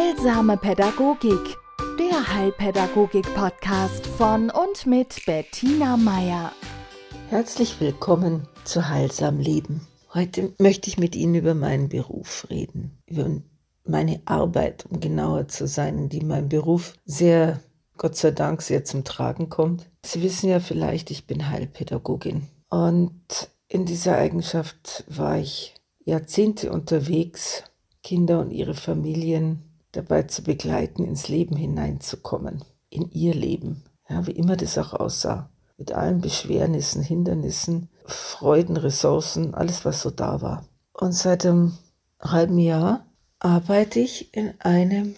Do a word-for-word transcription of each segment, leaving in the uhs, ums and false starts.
Heilsame Pädagogik, der Heilpädagogik-Podcast von und mit Bettina Meier. Herzlich willkommen zu Heilsam Leben. Heute möchte ich mit Ihnen über meinen Beruf reden, über meine Arbeit, um genauer zu sein, in die mein Beruf sehr, Gott sei Dank, sehr zum Tragen kommt. Sie wissen ja vielleicht, ich bin Heilpädagogin und in dieser Eigenschaft war ich Jahrzehnte unterwegs, Kinder und ihre Familien dabei zu begleiten, ins Leben hineinzukommen, in ihr Leben, ja, wie immer das auch aussah, mit allen Beschwernissen, Hindernissen, Freuden, Ressourcen, alles, was so da war. Und seit einem halben Jahr arbeite ich in einem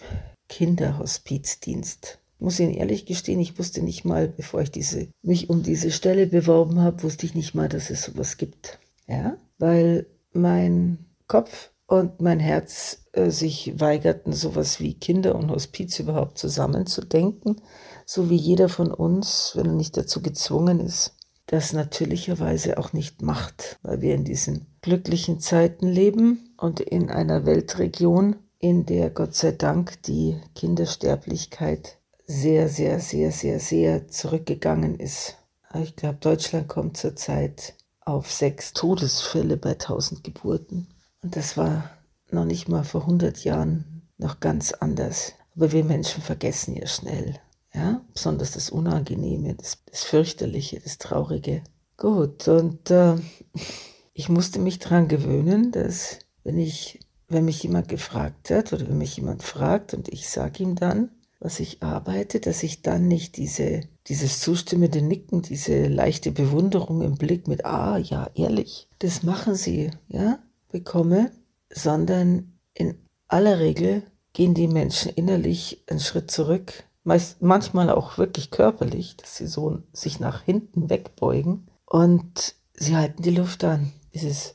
Kinderhospizdienst. Ich muss Ihnen ehrlich gestehen, ich wusste nicht mal, bevor ich diese, mich um diese Stelle beworben habe, wusste ich nicht mal, dass es sowas gibt. Ja, weil mein Kopf und mein Herz äh, sich weigerten, sowas wie Kinder und Hospiz überhaupt zusammenzudenken, so wie jeder von uns, wenn er nicht dazu gezwungen ist, das natürlicherweise auch nicht macht, weil wir in diesen glücklichen Zeiten leben und in einer Weltregion, in der Gott sei Dank die Kindersterblichkeit sehr, sehr, sehr, sehr, sehr zurückgegangen ist. Ich glaube, Deutschland kommt zurzeit auf sechs Todesfälle bei tausend Geburten. Und das war noch nicht mal vor hundert Jahren noch ganz anders. Aber wir Menschen vergessen ja schnell. Ja? Besonders das Unangenehme, das, das Fürchterliche, das Traurige. Gut, und äh, ich musste mich daran gewöhnen, dass wenn ich, wenn mich jemand gefragt hat oder wenn mich jemand fragt und ich sage ihm dann, was ich arbeite, dass ich dann nicht diese, dieses zustimmende Nicken, diese leichte Bewunderung im Blick mit, ah, ja, ehrlich, das machen Sie, ja, bekomme, sondern in aller Regel gehen die Menschen innerlich einen Schritt zurück, meist, manchmal auch wirklich körperlich, dass sie so sich nach hinten wegbeugen und sie halten die Luft an. Dieses,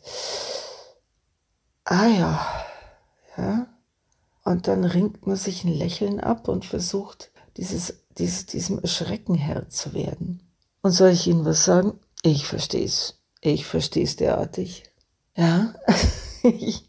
ah ja, ja, und dann ringt man sich ein Lächeln ab und versucht, dieses, dieses, diesem Erschrecken Herr zu werden. Und soll ich Ihnen was sagen? Ich verstehe es. Ich verstehe es derartig. Ja, ich,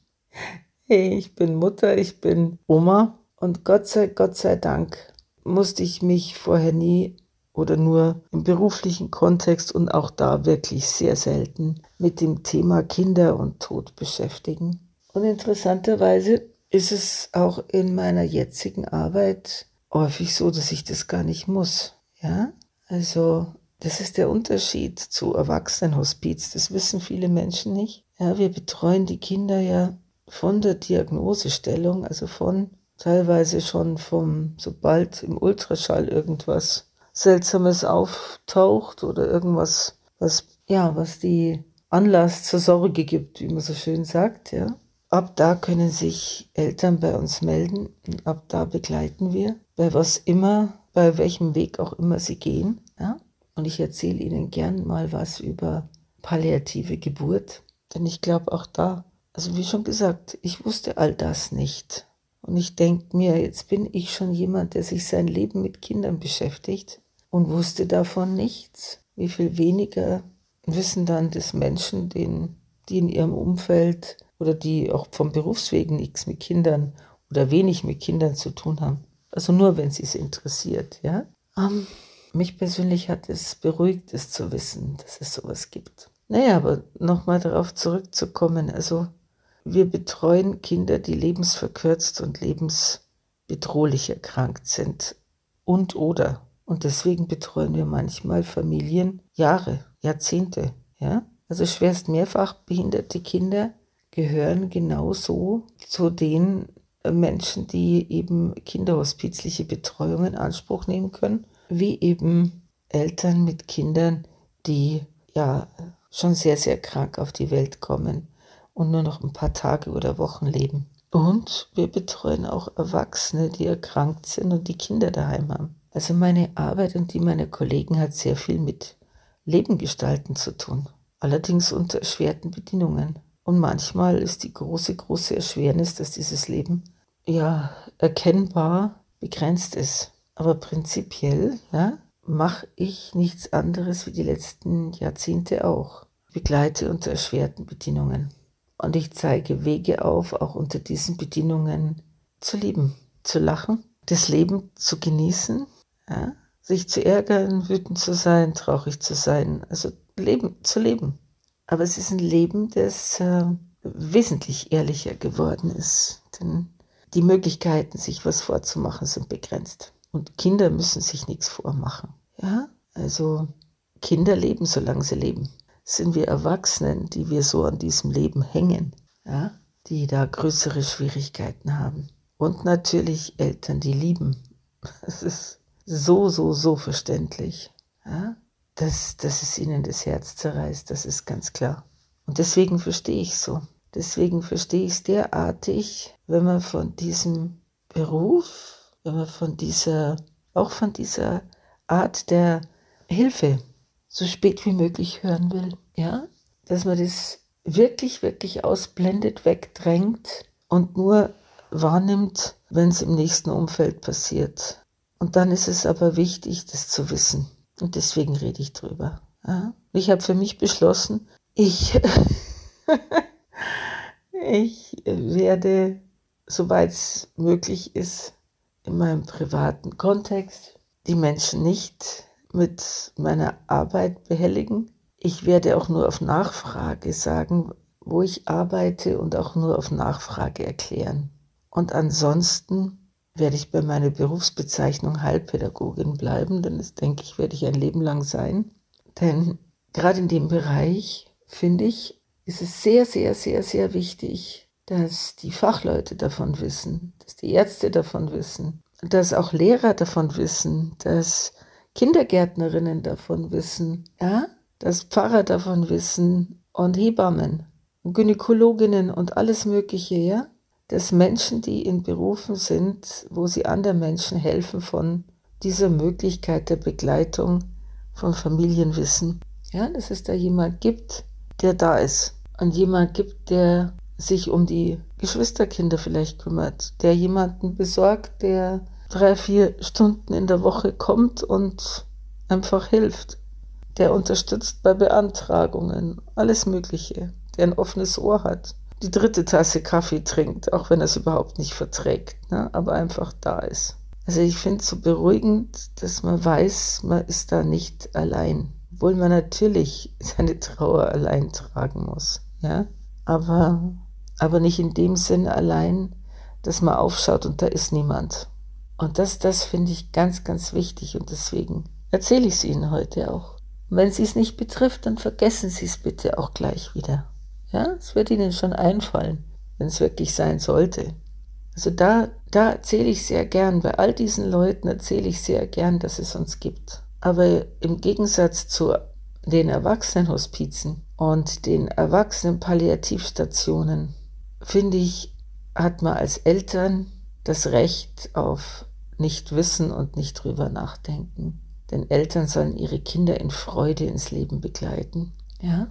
ich bin Mutter, ich bin Oma und Gott sei, Gott sei Dank musste ich mich vorher nie oder nur im beruflichen Kontext und auch da wirklich sehr selten mit dem Thema Kinder und Tod beschäftigen. Und interessanterweise ist es auch in meiner jetzigen Arbeit häufig so, dass ich das gar nicht muss. Ja, also das ist der Unterschied zu Erwachsenenhospiz. Das wissen viele Menschen nicht. Ja, wir betreuen die Kinder ja von der Diagnosestellung, also von teilweise schon vom, sobald im Ultraschall irgendwas Seltsames auftaucht oder irgendwas, was, ja, was die Anlass zur Sorge gibt, wie man so schön sagt, ja. Ab da können sich Eltern bei uns melden und ab da begleiten wir, bei was immer, bei welchem Weg auch immer sie gehen, ja. Und ich erzähle Ihnen gern mal was über palliative Geburt, denn ich glaube auch da, also wie schon gesagt, ich wusste all das nicht. Und ich denke mir, jetzt bin ich schon jemand, der sich sein Leben mit Kindern beschäftigt und wusste davon nichts. Wie viel weniger wissen dann das Menschen, denen, die in ihrem Umfeld oder die auch vom Berufswegen nichts mit Kindern oder wenig mit Kindern zu tun haben. Also nur, wenn sie es interessiert, ja. Um, mich persönlich hat es beruhigt, es zu wissen, dass es sowas gibt. Naja, aber nochmal darauf zurückzukommen, also wir betreuen Kinder, die lebensverkürzt und lebensbedrohlich erkrankt sind und oder. Und deswegen betreuen wir manchmal Familien Jahre, Jahrzehnte, ja. Also schwerst mehrfach behinderte Kinder gehören genauso zu den Menschen, die eben kinderhospizliche Betreuung in Anspruch nehmen können, wie eben Eltern mit Kindern, die ja schon sehr, sehr krank auf die Welt kommen und nur noch ein paar Tage oder Wochen leben. Und wir betreuen auch Erwachsene, die erkrankt sind und die Kinder daheim haben. Also meine Arbeit und die meiner Kollegen hat sehr viel mit Leben gestalten zu tun. Allerdings unter erschwerten Bedingungen. Und manchmal ist die große, große Erschwernis, dass dieses Leben ja erkennbar begrenzt ist. Aber prinzipiell, ja, mache ich nichts anderes wie die letzten Jahrzehnte auch. Ich begleite unter erschwerten Bedingungen. Und ich zeige Wege auf, auch unter diesen Bedingungen zu leben. zu lachen, das Leben zu genießen, ja? Sich zu ärgern, wütend zu sein, traurig zu sein, also Leben zu leben. Aber es ist ein Leben, das äh, wesentlich ehrlicher geworden ist, denn die Möglichkeiten, sich was vorzumachen, sind begrenzt. Und Kinder müssen sich nichts vormachen. Ja? Also Kinder leben, solange sie leben. Sind wir Erwachsenen, die wir so an diesem Leben hängen, ja? Die da größere Schwierigkeiten haben. Und natürlich Eltern, die lieben. Es ist so, so, so verständlich, ja? dass, dass es ihnen das Herz zerreißt, das ist ganz klar. Und deswegen verstehe ich so. Deswegen verstehe ich es derartig, wenn man von diesem Beruf, wenn man von dieser, auch von dieser Art der Hilfe so spät wie möglich hören will. Ja? Dass man das wirklich, wirklich ausblendet, wegdrängt und nur wahrnimmt, wenn es im nächsten Umfeld passiert. Und dann ist es aber wichtig, das zu wissen. Und deswegen rede ich drüber. Ja? Ich habe für mich beschlossen, ich, ich werde, soweit es möglich ist, in meinem privaten Kontext die Menschen nicht mit meiner Arbeit behelligen. Ich werde auch nur auf Nachfrage sagen, wo ich arbeite und auch nur auf Nachfrage erklären. Und ansonsten werde ich bei meiner Berufsbezeichnung Heilpädagogin bleiben, denn das, denke ich, werde ich ein Leben lang sein. Denn gerade in dem Bereich, finde ich, ist es sehr, sehr, sehr, sehr wichtig, dass die Fachleute davon wissen, dass die Ärzte davon wissen, dass auch Lehrer davon wissen, dass Kindergärtnerinnen davon wissen, ja, dass Pfarrer davon wissen und Hebammen und Gynäkologinnen und alles Mögliche, ja, dass Menschen, die in Berufen sind, wo sie anderen Menschen helfen, von dieser Möglichkeit der Begleitung von Familien wissen. Ja, dass es da jemand gibt, der da ist und jemand gibt, der sich um die Geschwisterkinder vielleicht kümmert, der jemanden besorgt, der drei, vier Stunden in der Woche kommt und einfach hilft, der unterstützt bei Beantragungen, alles Mögliche, der ein offenes Ohr hat, die dritte Tasse Kaffee trinkt, auch wenn er es überhaupt nicht verträgt, ne, aber einfach da ist. Also ich finde es so beruhigend, dass man weiß, man ist da nicht allein, obwohl man natürlich seine Trauer allein tragen muss, ja, aber, aber nicht in dem Sinn allein, dass man aufschaut und da ist niemand. Und das, das finde ich ganz, ganz wichtig und deswegen erzähle ich es Ihnen heute auch. Und wenn Sie es nicht betrifft, dann vergessen Sie es bitte auch gleich wieder. Ja, es wird Ihnen schon einfallen, wenn es wirklich sein sollte. Also da, da erzähle ich sehr gern, bei all diesen Leuten erzähle ich sehr gern, dass es uns gibt. Aber im Gegensatz zu den Erwachsenenhospizen und den Erwachsenen-Palliativstationen, finde ich, hat man als Eltern das Recht auf Nichtwissen und nicht drüber nachdenken. Denn Eltern sollen ihre Kinder in Freude ins Leben begleiten. Ja?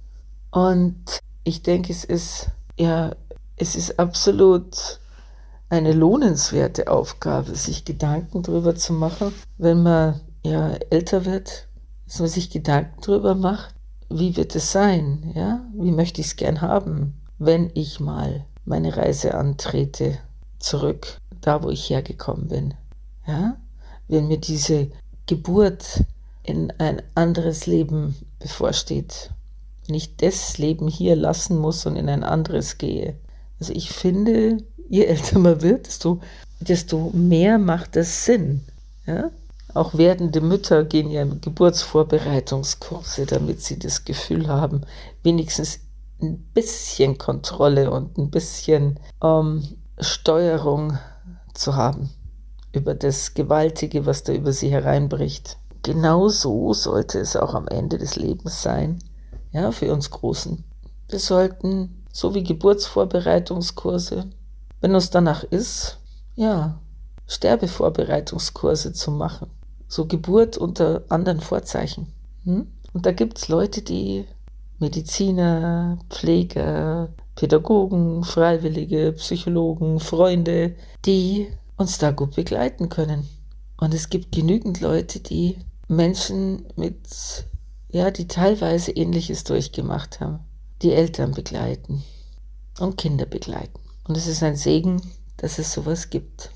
Und ich denke, es ist, ja, es ist absolut eine lohnenswerte Aufgabe, sich Gedanken drüber zu machen, wenn man ja älter wird, dass man sich Gedanken drüber macht, wie wird es sein, ja? Wie möchte ich es gern haben, wenn ich mal meine Reise antrete, zurück, da wo ich hergekommen bin, ja? Wenn mir diese Geburt in ein anderes Leben bevorsteht, wenn ich das Leben hier lassen muss und in ein anderes gehe. Also ich finde, je älter man wird, desto, desto mehr macht das Sinn. Ja? Auch werdende Mütter gehen ja in Geburtsvorbereitungskurse, damit sie das Gefühl haben, wenigstens ein bisschen Kontrolle und ein bisschen ähm, Steuerung zu haben über das Gewaltige, was da über sie hereinbricht. Genau so sollte es auch am Ende des Lebens sein, ja, für uns Großen. Wir sollten, so wie Geburtsvorbereitungskurse, wenn uns danach ist, ja, Sterbevorbereitungskurse zu machen. So Geburt unter anderen Vorzeichen. Hm? Und da gibt es Leute, die Mediziner, Pfleger, Pädagogen, Freiwillige, Psychologen, Freunde, die uns da gut begleiten können. Und es gibt genügend Leute, die Menschen mit, ja, die teilweise Ähnliches durchgemacht haben, die Eltern begleiten und Kinder begleiten. Und es ist ein Segen, dass es sowas gibt.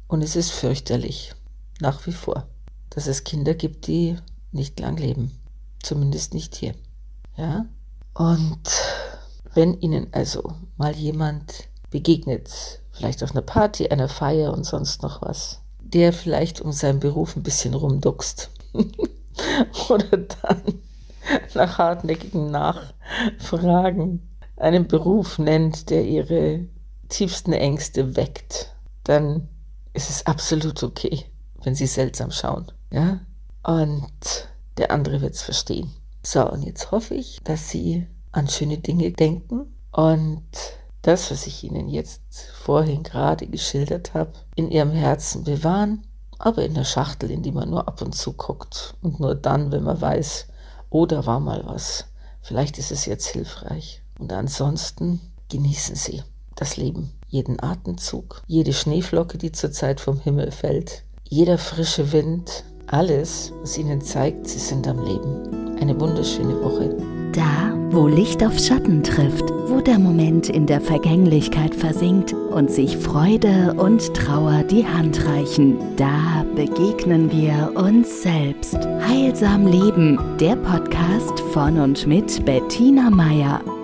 Und es ist fürchterlich, nach wie vor, dass es Kinder gibt, die nicht lang leben. Zumindest nicht hier. Ja? Und wenn Ihnen also mal jemand begegnet, vielleicht auf einer Party, einer Feier und sonst noch was, der vielleicht um seinen Beruf ein bisschen rumduckst oder dann nach hartnäckigen Nachfragen einen Beruf nennt, der Ihre tiefsten Ängste weckt, dann ist es absolut okay, wenn Sie seltsam schauen. Ja? Und der andere wird es verstehen. So, und jetzt hoffe ich, dass Sie an schöne Dinge denken und das, was ich Ihnen jetzt vorhin gerade geschildert habe, in Ihrem Herzen bewahren, aber in der Schachtel, in die man nur ab und zu guckt und nur dann, wenn man weiß, oh, da war mal was. Vielleicht ist es jetzt hilfreich. Und ansonsten genießen Sie das Leben. Jeden Atemzug, jede Schneeflocke, die zurzeit vom Himmel fällt, jeder frische Wind, alles, was Ihnen zeigt, Sie sind am Leben. Eine wunderschöne Woche. Da, wo Licht auf Schatten trifft, wo der Moment in der Vergänglichkeit versinkt und sich Freude und Trauer die Hand reichen, da begegnen wir uns selbst. Heilsam Leben, der Podcast von und mit Bettina Meier.